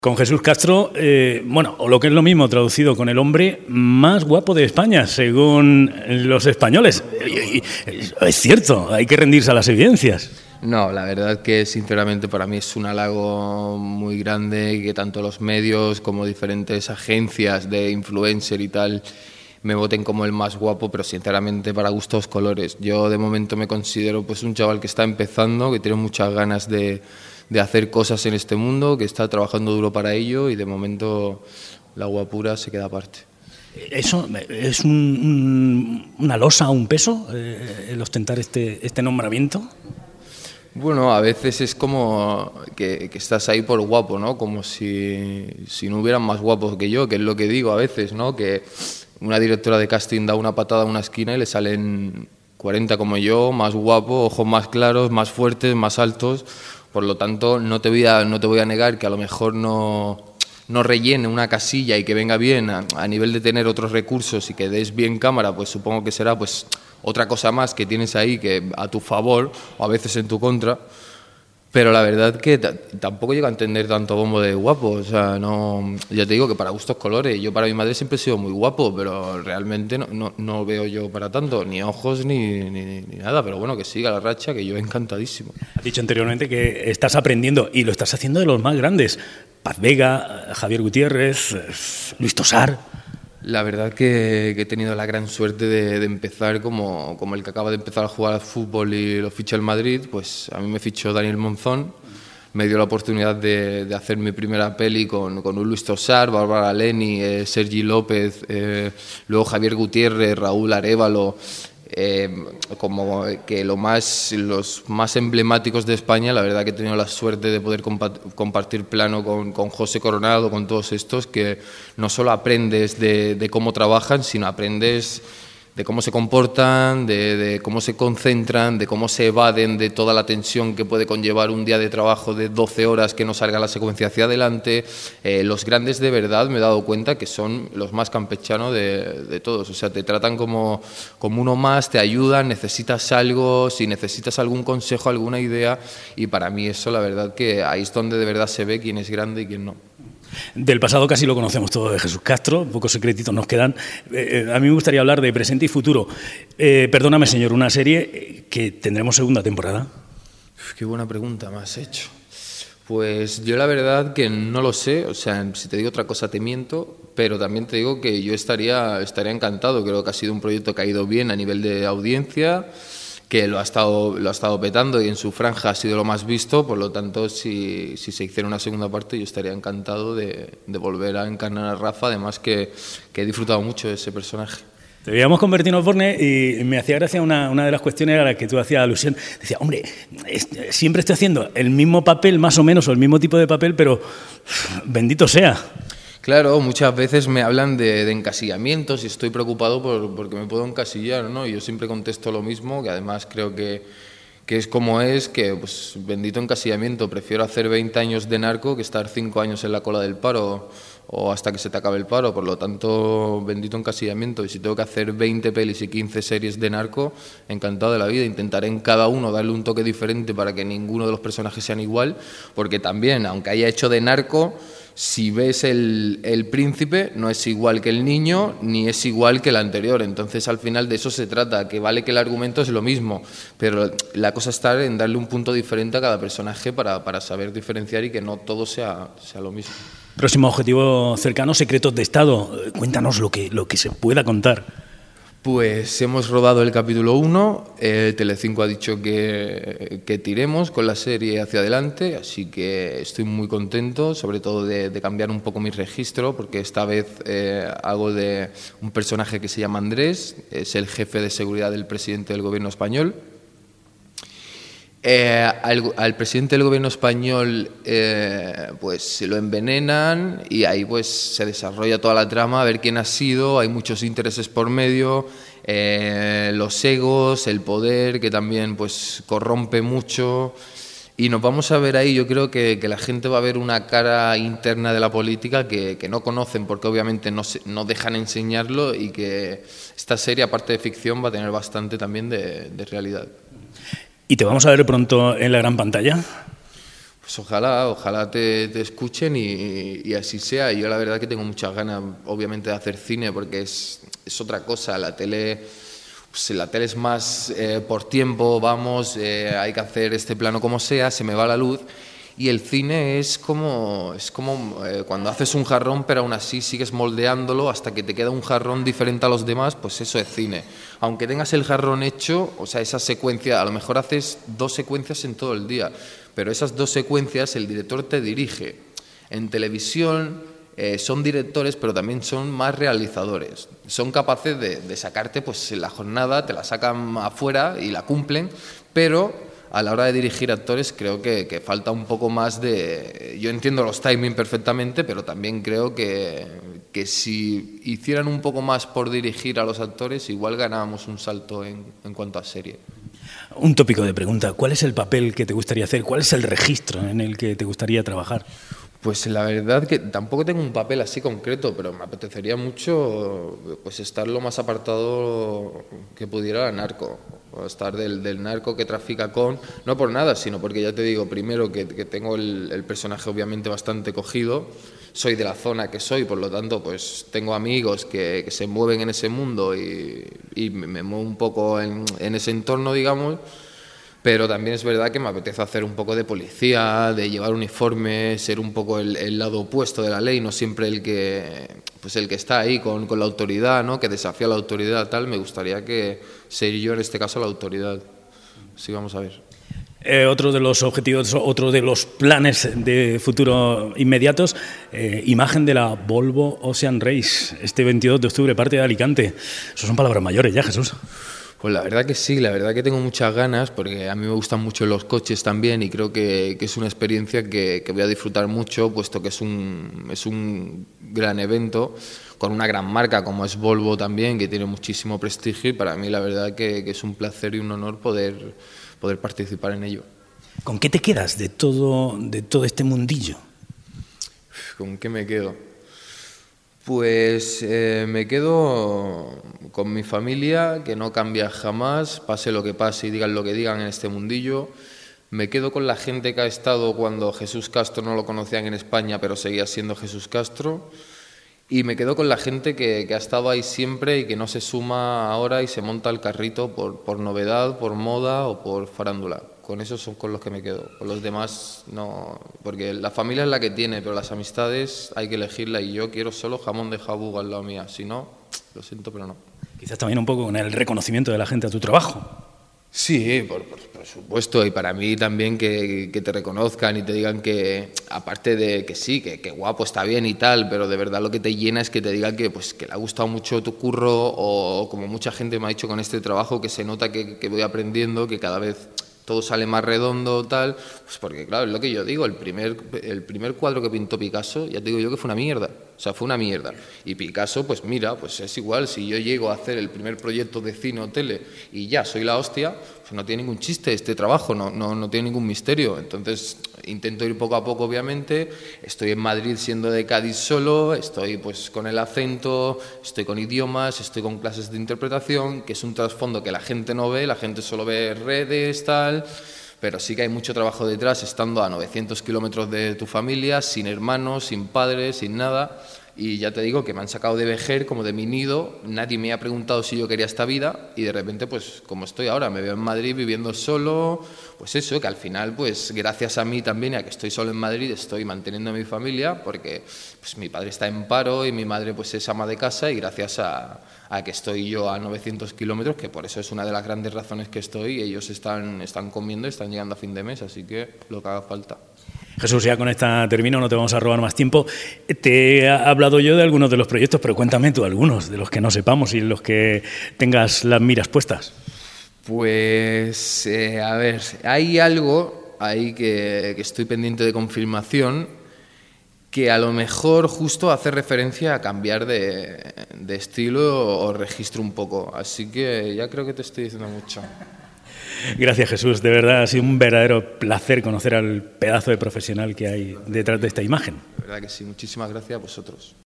Con Jesús Castro, o lo que es lo mismo, traducido, con el hombre más guapo de España, según los españoles. Es cierto, hay que rendirse a las evidencias. No, la verdad que sinceramente para mí es un halago muy grande que tanto los medios como diferentes agencias de influencer y tal me voten como el más guapo, pero sinceramente para gustos colores. Yo de momento me considero pues un chaval que está empezando, que tiene muchas ganas de hacer cosas en este mundo, que está trabajando duro para ello y de momento la guapura se queda aparte. ¿Eso es una losa, un peso, el ostentar este nombramiento? Bueno, a veces es como que estás ahí por guapo, ¿no? Como si no hubieran más guapos que yo, que es lo que digo a veces, ¿no? Que una directora de casting da una patada a una esquina y le salen 40 como yo, más guapos, ojos más claros, más fuertes, más altos. Por lo tanto, no te voy a negar que a lo mejor no rellene una casilla y que venga bien a nivel de tener otros recursos y que des bien cámara, pues supongo que será pues otra cosa más que tienes ahí que a tu favor o a veces en tu contra. Pero la verdad que tampoco llego a entender tanto bombo de guapo, o sea, no, ya te digo que para gustos colores, yo para mi madre siempre he sido muy guapo, pero realmente no veo yo para tanto, ni ojos ni nada, pero bueno, que siga la racha, que yo encantadísimo. Has dicho anteriormente que estás aprendiendo y lo estás haciendo de los más grandes, Paz Vega, Javier Gutiérrez, Luis Tosar. La verdad que he tenido la gran suerte de empezar como el que acaba de empezar a jugar al fútbol y lo ficha el Madrid, pues a mí me fichó Daniel Monzón, me dio la oportunidad de hacer mi primera peli con un Luis Tosar, Bárbara Leni, Sergi López, luego Javier Gutiérrez, Raúl Arévalo, como que los más emblemáticos de España. La verdad que he tenido la suerte de poder compartir plano con José Coronado, con todos estos, que no solo aprendes de cómo trabajan, sino aprendes de cómo se comportan, de cómo se concentran, de cómo se evaden de toda la tensión que puede conllevar un día de trabajo de 12 horas que no salga la secuencia hacia adelante. Los grandes de verdad me he dado cuenta que son los más campechanos de todos, o sea, te tratan como uno más, te ayudan, necesitas algo, si necesitas algún consejo, alguna idea, y para mí eso la verdad que ahí es donde de verdad se ve quién es grande y quién no. Del pasado casi lo conocemos todo de Jesús Castro, pocos secretitos nos quedan. A mí me gustaría hablar de presente y futuro. Perdóname, señor, una serie que tendremos segunda temporada. Qué buena pregunta me has hecho. Pues yo la verdad que no lo sé, o sea, si te digo otra cosa te miento, pero también te digo que yo estaría encantado. Creo que ha sido un proyecto que ha ido bien a nivel de audiencia, que lo ha estado petando y en su franja ha sido lo más visto, por lo tanto, si se hiciera una segunda parte, yo estaría encantado de volver a encarnar a Rafa, además que he disfrutado mucho de ese personaje. Debíamos convertirnos, Borne, y me hacía gracia una de las cuestiones a las que tú hacías alusión. Decía, hombre, siempre estoy haciendo el mismo papel, más o menos, o el mismo tipo de papel, pero bendito sea. Claro, muchas veces me hablan de encasillamientos y estoy preocupado porque me puedo encasillar, ¿no? Y yo siempre contesto lo mismo, que además creo que es como es, que pues bendito encasillamiento, prefiero hacer 20 años de narco que estar 5 años en la cola del paro o hasta que se te acabe el paro, por lo tanto, bendito encasillamiento. Y si tengo que hacer 20 pelis y 15 series de narco, encantado de la vida, intentaré en cada uno darle un toque diferente para que ninguno de los personajes sean igual, porque también, aunque haya hecho de narco, si ves el príncipe, no es igual que el niño, ni es igual que el anterior. Entonces, al final de eso se trata, que vale que el argumento es lo mismo, pero la cosa está en darle un punto diferente a cada personaje para saber diferenciar y que no todo sea lo mismo. Próximo objetivo cercano, secretos de Estado. Cuéntanos lo que se pueda contar. Pues hemos rodado el capítulo 1, Telecinco ha dicho que tiremos con la serie hacia adelante, así que estoy muy contento, sobre todo de cambiar un poco mi registro, porque esta vez hago de un personaje que se llama Andrés, es el jefe de seguridad del presidente del gobierno español. Al presidente del gobierno español pues lo envenenan y ahí pues se desarrolla toda la trama, a ver quién ha sido, hay muchos intereses por medio, los egos, el poder que también pues corrompe mucho y nos vamos a ver ahí. Yo creo que la gente va a ver una cara interna de la política que no conocen porque obviamente no dejan enseñarlo y que esta serie aparte de ficción va a tener bastante también de realidad. ¿Y te vamos a ver pronto en la gran pantalla? Pues ojalá te escuchen y así sea. Yo la verdad que tengo muchas ganas, obviamente, de hacer cine porque es otra cosa. La tele es más por tiempo, vamos, hay que hacer este plano como sea, se me va la luz. Y el cine es como cuando haces un jarrón, pero aún así sigues moldeándolo hasta que te queda un jarrón diferente a los demás, pues eso es cine. Aunque tengas el jarrón hecho, o sea, esa secuencia, a lo mejor haces 2 secuencias en todo el día, pero esas 2 secuencias el director te dirige. En televisión son directores, pero también son más realizadores. Son capaces de sacarte, pues en la jornada, te la sacan afuera y la cumplen, pero a la hora de dirigir actores creo que falta un poco más de... Yo entiendo los timing perfectamente, pero también creo que si hicieran un poco más por dirigir a los actores, igual ganábamos un salto en cuanto a serie. Un tópico de pregunta, ¿cuál es el papel que te gustaría hacer? ¿Cuál es el registro en el que te gustaría trabajar? Pues la verdad que tampoco tengo un papel así concreto, pero me apetecería mucho pues estar lo más apartado que pudiera la narco, o estar del narco que trafica con, no por nada, sino porque ya te digo, primero que tengo el personaje obviamente bastante cogido, soy de la zona que soy, por lo tanto pues tengo amigos que se mueven en ese mundo y me muevo un poco en ese entorno, digamos. Pero también es verdad que me apetece hacer un poco de policía, de llevar uniforme, ser un poco el lado opuesto de la ley, no siempre el que está ahí con la autoridad, ¿no? Que desafía la autoridad, tal. Me gustaría que ser yo en este caso la autoridad. Sí, vamos a ver. Otro de los objetivos, otro de los planes de futuro inmediatos, imagen de la Volvo Ocean Race, este 22 de octubre, parte de Alicante. Eso son palabras mayores ya, Jesús. Pues la verdad que sí, la verdad que tengo muchas ganas porque a mí me gustan mucho los coches también y creo que es una experiencia que voy a disfrutar mucho, puesto que es un gran evento con una gran marca como es Volvo también, que tiene muchísimo prestigio, y para mí la verdad que es un placer y un honor poder participar en ello. ¿Con qué te quedas de todo este mundillo? ¿Con qué me quedo? Pues me quedo con mi familia, que no cambia jamás, pase lo que pase y digan lo que digan en este mundillo. Me quedo con la gente que ha estado cuando Jesús Castro no lo conocían en España, pero seguía siendo Jesús Castro. Y me quedo con la gente que ha estado ahí siempre y que no se suma ahora y se monta el carrito por novedad, por moda o por farándula. Con esos son con los que me quedo. Con los demás no, porque la familia es la que tiene, pero las amistades hay que elegirla y yo quiero solo jamón de jabugo al lado mía. Si no, lo siento, pero no. Quizás también un poco con el reconocimiento de la gente a tu trabajo. Sí, por supuesto, y para mí también que te reconozcan y te digan que, aparte de que sí, que guapo está bien y tal, pero de verdad lo que te llena es que te digan que le ha gustado mucho tu curro, o como mucha gente me ha dicho con este trabajo, que se nota que voy aprendiendo, que cada vez todo sale más redondo, tal, pues porque claro, es lo que yo digo, el primer cuadro que pintó Picasso, ya te digo yo que fue una mierda, o sea, fue una mierda. Y Picasso, pues mira, pues es igual, si yo llego a hacer el primer proyecto de cine o tele y ya soy la hostia, pues no tiene ningún chiste este trabajo, no tiene ningún misterio. Entonces intento ir poco a poco, obviamente. Estoy en Madrid siendo de Cádiz solo, estoy pues con el acento, estoy con idiomas, estoy con clases de interpretación, que es un trasfondo que la gente no ve, la gente solo ve redes, tal, pero sí que hay mucho trabajo detrás, estando a 900 kilómetros de tu familia, sin hermanos, sin padres, sin nada. Y ya te digo que me han sacado de Vejer, como de mi nido, nadie me ha preguntado si yo quería esta vida y de repente, pues como estoy ahora, me veo en Madrid viviendo solo, pues eso, que al final, pues gracias a mí también, a que estoy solo en Madrid, estoy manteniendo a mi familia, porque pues mi padre está en paro y mi madre pues es ama de casa, y gracias a que estoy yo a 900 kilómetros, que por eso es una de las grandes razones que estoy, ellos están comiendo y están llegando a fin de mes, así que lo que haga falta. Jesús, ya con esta termino, no te vamos a robar más tiempo. Te he hablado yo de algunos de los proyectos, pero cuéntame tú algunos, de los que no sepamos y en los que tengas las miras puestas. Pues, a ver, hay algo ahí que estoy pendiente de confirmación, que a lo mejor justo hace referencia a cambiar de estilo o registro un poco. Así que ya creo que te estoy diciendo mucho. Gracias, Jesús. De verdad ha sido un verdadero placer conocer al pedazo de profesional que hay detrás de esta imagen. De verdad que sí. Muchísimas gracias a vosotros.